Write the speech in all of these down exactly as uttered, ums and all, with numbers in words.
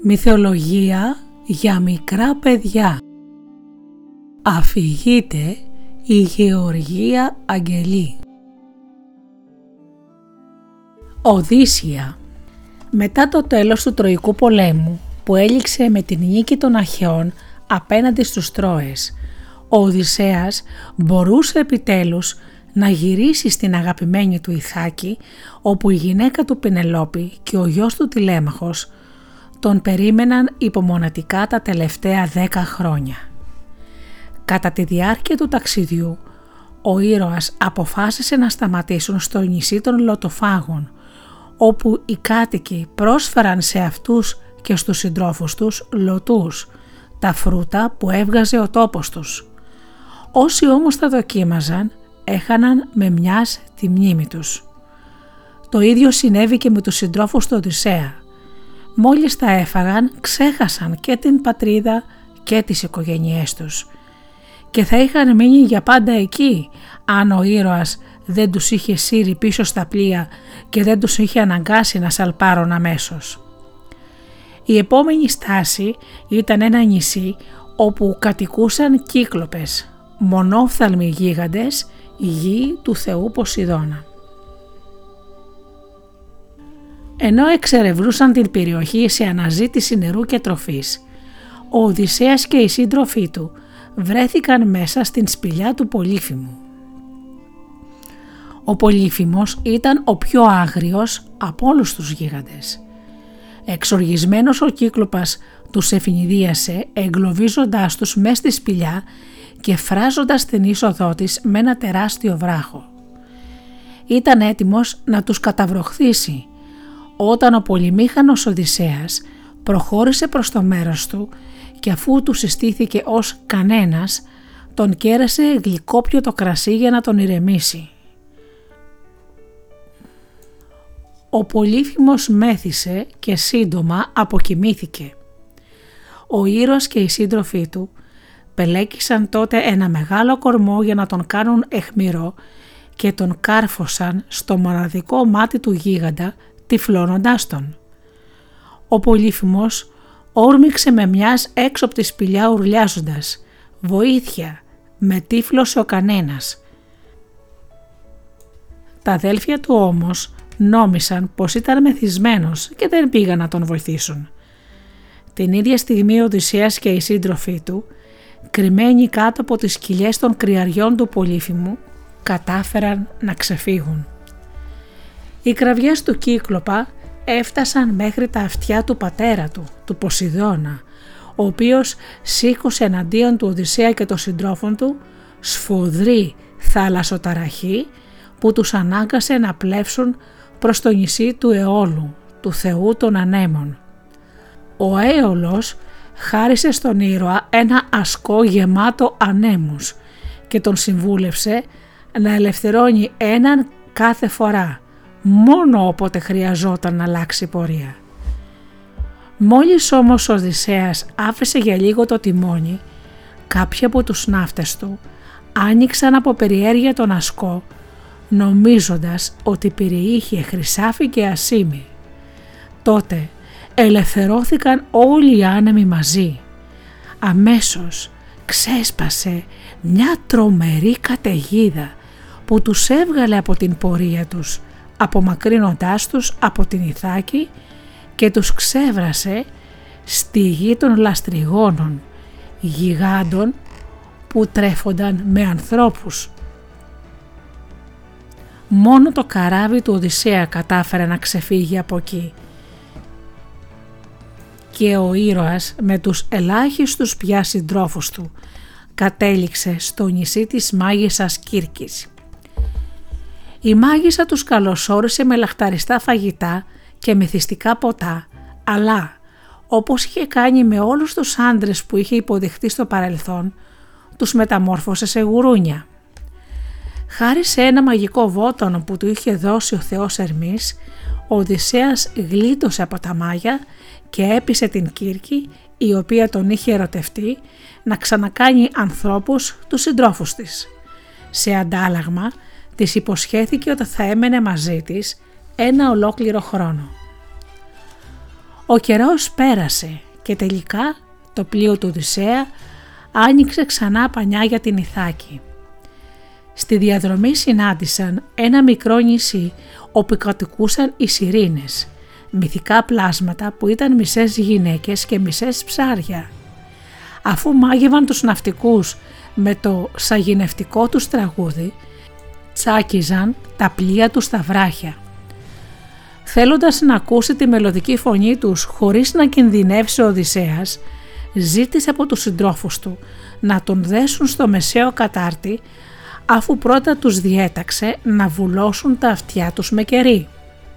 Μυθολογία για μικρά παιδιά. Αφηγείται η Γεωργία Αγγελή. Οδύσσια. Μετά το τέλος του Τροϊκού πολέμου που έληξε με την νίκη των Αχαιών απέναντι στους Τρώες, ο Οδυσσέας μπορούσε επιτέλους να γυρίσει στην αγαπημένη του Ιθάκη, όπου η γυναίκα του Πενελόπη και ο γιος του Τηλέμαχος τον περίμεναν υπομονετικά τα τελευταία δέκα χρόνια. Κατά τη διάρκεια του ταξιδιού, ο ήρωας αποφάσισε να σταματήσουν στο νησί των Λωτοφάγων, όπου οι κάτοικοι πρόσφεραν σε αυτούς και στους συντρόφους τους λωτούς, τα φρούτα που έβγαζε ο τόπος τους. Όσοι όμως τα δοκίμαζαν, έχαναν με μιας τη μνήμη τους. Το ίδιο συνέβη και με τους συντρόφους του Οδυσσέα. Μόλις τα έφαγαν, ξέχασαν και την πατρίδα και τις οικογένειές τους και θα είχαν μείνει για πάντα εκεί αν ο ήρωας δεν τους είχε σύρει πίσω στα πλοία και δεν τους είχε αναγκάσει να σαλπάρουν αμέσως. Η επόμενη στάση ήταν ένα νησί όπου κατοικούσαν κύκλοπες, μονόφθαλμοι γίγαντες, γη του θεού Ποσειδώνα. Ενώ εξερευνούσαν την περιοχή σε αναζήτηση νερού και τροφής, ο Οδυσσέας και οι σύντροφοί του βρέθηκαν μέσα στην σπηλιά του Πολύφημου. Ο Πολύφημος ήταν ο πιο άγριος από όλους τους γίγαντες. Εξοργισμένος ο Κύκλοπας τους ευνηδίασε εγκλωβίζοντάς τους μες στη σπηλιά και φράζοντας την είσοδό της με ένα τεράστιο βράχο. Ήταν έτοιμος να τους καταβροχθήσει όταν ο πολυμήχανος Οδυσσέας προχώρησε προς το μέρος του και αφού του συστήθηκε ως κανένας, τον κέρασε γλυκόπιο κρασί για να τον ηρεμήσει. Ο Πολύφημος μέθησε και σύντομα αποκοιμήθηκε. Ο ήρωας και οι σύντροφοί του πελέκισαν τότε ένα μεγάλο κορμό για να τον κάνουν αιχμηρό και τον κάρφωσαν στο μοναδικό μάτι του γίγαντα, τυφλώνοντάς τον. Ο Πολύφημος όρμηξε με μιας έξω από τη σπηλιά ουρλιάζοντας «Βοήθεια, με τύφλωσε ο κανένας». Τα αδέλφια του όμως νόμισαν πως ήταν μεθυσμένος και δεν πήγαν να τον βοηθήσουν. Την ίδια στιγμή ο Οδυσσέας και οι σύντροφοί του, κρυμμένοι κάτω από τις κοιλιές των κρυαριών του Πολύφημου, κατάφεραν να ξεφύγουν. Οι κραυγές του Κύκλοπα έφτασαν μέχρι τα αυτιά του πατέρα του, του Ποσειδώνα, ο οποίος σήκωσε εναντίον του Οδυσσέα και των συντρόφων του σφοδρή θάλασσοταραχή που τους ανάγκασε να πλεύσουν προς το νησί του Αιώλου, του θεού των ανέμων. Ο Αέολος χάρισε στον ήρωα ένα ασκό γεμάτο ανέμους και τον συμβούλευσε να ελευθερώνει έναν κάθε φορά, μόνο όποτε χρειαζόταν να αλλάξει πορεία. Μόλις όμως ο Οδυσσέας άφησε για λίγο το τιμόνι, κάποιοι από τους ναύτες του άνοιξαν από περιέργεια τον ασκό, νομίζοντας ότι περιείχε χρυσάφι και ασήμι. Τότε ελευθερώθηκαν όλοι οι άνεμοι μαζί. Αμέσως ξέσπασε μια τρομερή καταιγίδα που τους έβγαλε από την πορεία τους, απομακρύνοντάς τους από την Ιθάκη και τους ξέβρασε στη γη των λαστριγόνων, γιγάντων που τρέφονταν με ανθρώπους. Μόνο το καράβι του Οδυσσέα κατάφερε να ξεφύγει από εκεί και ο ήρωας με τους ελάχιστους πια συντρόφους του κατέληξε στο νησί της μάγισσας Κύρκης. Η μάγισσα τους καλωσόρισε με λαχταριστά φαγητά και μεθυστικά ποτά, αλλά όπως είχε κάνει με όλους τους άντρες που είχε υποδεχτεί στο παρελθόν, τους μεταμόρφωσε σε γουρούνια. Χάρη σε ένα μαγικό βότανο που του είχε δώσει ο θεός Ερμής, ο Οδυσσέας γλίτωσε από τα μάγια και έπεισε την Κύρκη, η οποία τον είχε ερωτευτεί, να ξανακάνει ανθρώπους τους συντρόφους της. Σε αντάλλαγμα, της υποσχέθηκε ότι θα έμενε μαζί της ένα ολόκληρο χρόνο. Ο καιρός πέρασε και τελικά το πλοίο του Οδυσσέα άνοιξε ξανά πανιά για την Ιθάκη. Στη διαδρομή συνάντησαν ένα μικρό νησί όπου κατοικούσαν οι Σιρήνες, μυθικά πλάσματα που ήταν μισές γυναίκες και μισές ψάρια. Αφού μάγευαν τους ναυτικούς με το σαγηνευτικό τους τραγούδι, τσάκιζαν τα πλοία τους στα βράχια. Θέλοντας να ακούσει τη μελωδική φωνή τους χωρίς να κινδυνεύσει ο Οδυσσέας, ζήτησε από τους συντρόφους του να τον δέσουν στο μεσαίο κατάρτι, αφού πρώτα τους διέταξε να βουλώσουν τα αυτιά τους με κερί.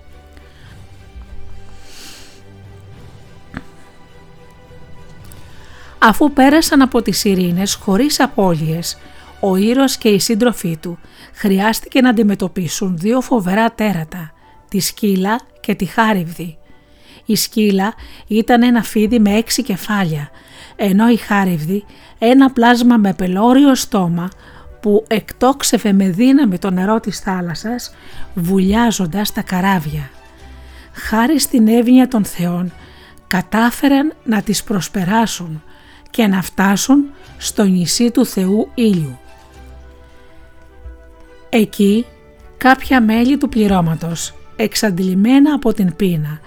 Αφού πέρασαν από τις Ειρήνες χωρίς απώλειες, ο ήρωας και οι σύντροφοί του χρειάστηκε να αντιμετωπίσουν δύο φοβερά τέρατα, τη Σκύλα και τη Χάρυβδη. Η Σκύλα ήταν ένα φίδι με έξι κεφάλια, ενώ η Χάρυβδη ένα πλάσμα με πελώριο στόμα που εκτόξευε με δύναμη το νερό της θάλασσας, βουλιάζοντας τα καράβια. Χάρη στην εύνοια των θεών κατάφεραν να τις προσπεράσουν και να φτάσουν στο νησί του Θεού Ήλιου. Εκεί κάποια μέλη του πληρώματος, εξαντλημένα από την πείνα,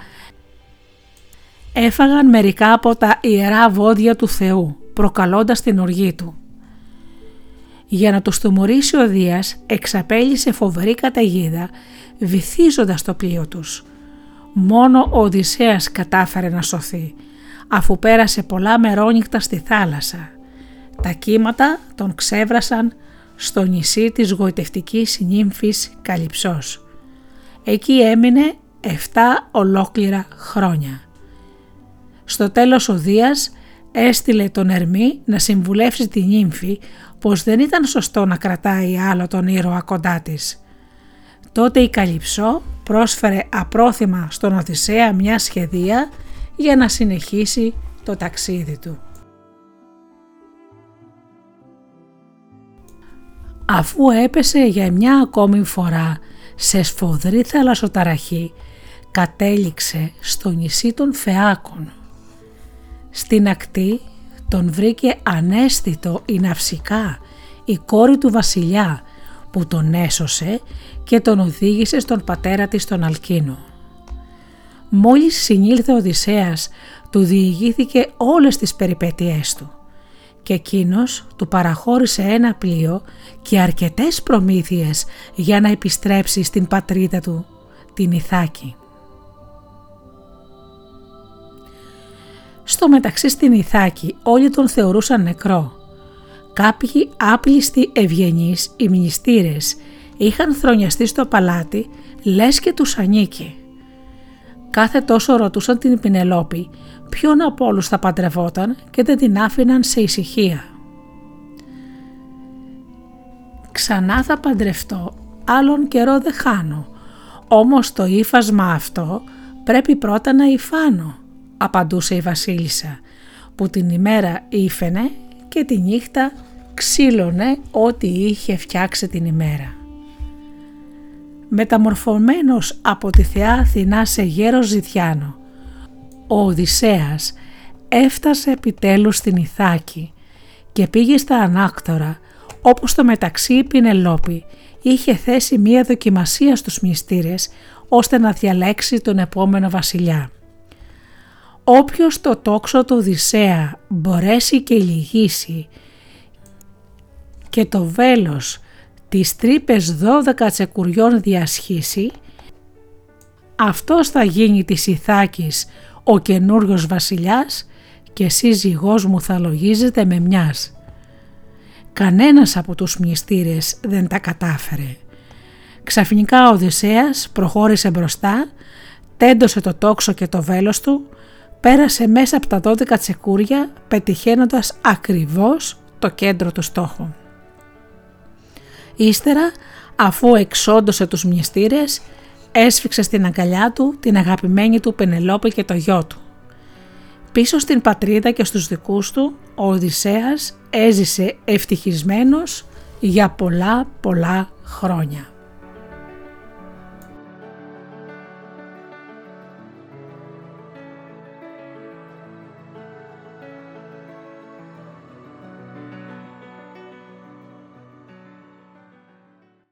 έφαγαν μερικά από τα ιερά βόδια του Θεού, προκαλώντας την οργή του. Για να τους τιμωρήσει ο Δίας, εξαπέλυσε φοβερή καταιγίδα, βυθίζοντας το πλοίο τους. Μόνο ο Οδυσσέας κατάφερε να σωθεί, αφού πέρασε πολλά μερόνυχτα στη θάλασσα. Τα κύματα τον ξέβρασαν στο νησί της γοητευτικής νύμφης Καλυψός. Εκεί έμεινε εφτά ολόκληρα χρόνια. Στο τέλος ο Δίας έστειλε τον Ερμή να συμβουλεύσει τη νύμφη πως δεν ήταν σωστό να κρατάει άλλο τον ήρωα κοντά της. Τότε η Καλυψό πρόσφερε απρόθυμα στον Οδυσσέα μια σχεδία για να συνεχίσει το ταξίδι του. Αφού έπεσε για μια ακόμη φορά σε σφοδρή θαλασσοταραχή, κατέληξε στο νησί των Φεάκων. Στην ακτή τον βρήκε ανέστητο η Ναυσικά, η κόρη του βασιλιά, που τον έσωσε και τον οδήγησε στον πατέρα της τον Αλκίνο. Μόλις συνήλθε ο Οδυσσέας, του διηγήθηκε όλες τις περιπέτειές του και εκείνος του παραχώρησε ένα πλοίο και αρκετές προμήθειες για να επιστρέψει στην πατρίδα του, την Ιθάκη. Στο μεταξύ στην Ιθάκη όλοι τον θεωρούσαν νεκρό. Κάποιοι άπλιστοι ευγενείς, οι μνηστήρες, είχαν θρονιαστεί στο παλάτι λες και τους ανήκε. Κάθε τόσο ρωτούσαν την Πηνελόπη ποιον από όλους θα παντρευόταν και δεν την άφηναν σε ησυχία. «Ξανά θα παντρευτώ, άλλον καιρό δεν χάνω, όμως το ύφασμα αυτό πρέπει πρώτα να υφάνω», απαντούσε η βασίλισσα, που την ημέρα ήφαινε και τη νύχτα ξύλωνε ό,τι είχε φτιάξει την ημέρα. Μεταμορφωμένος από τη θεά Αθηνά σε γέρο Ζητιάνο, ο Οδυσσέας έφτασε επιτέλους στην Ιθάκη και πήγε στα Ανάκτορα, όπου στο μεταξύ η Πηνελόπη είχε θέσει μία δοκιμασία στους μνηστήρες ώστε να διαλέξει τον επόμενο βασιλιά. Όποιος το τόξο του Οδυσσέα μπορέσει και λυγίσει και το βέλος τις τρύπες δώδεκα τσεκουριών διασχίσει, αυτός θα γίνει της Ιθάκης ο καινούριος βασιλιάς και σύζυγός μου θα λογίζεται με μιας. Κανένας από τους μνηστήρες δεν τα κατάφερε. Ξαφνικά ο Οδυσσέας προχώρησε μπροστά, τέντωσε το τόξο και το βέλος του, πέρασε μέσα από τα δώδεκα τσεκούρια πετυχαίνοντας ακριβώς το κέντρο του στόχου. Ύστερα, αφού εξόντωσε τους μνηστήρες, έσφιξε στην αγκαλιά του την αγαπημένη του Πενελόπη και το γιο του. Πίσω στην πατρίδα και στους δικούς του, ο Οδυσσέας έζησε ευτυχισμένος για πολλά πολλά χρόνια.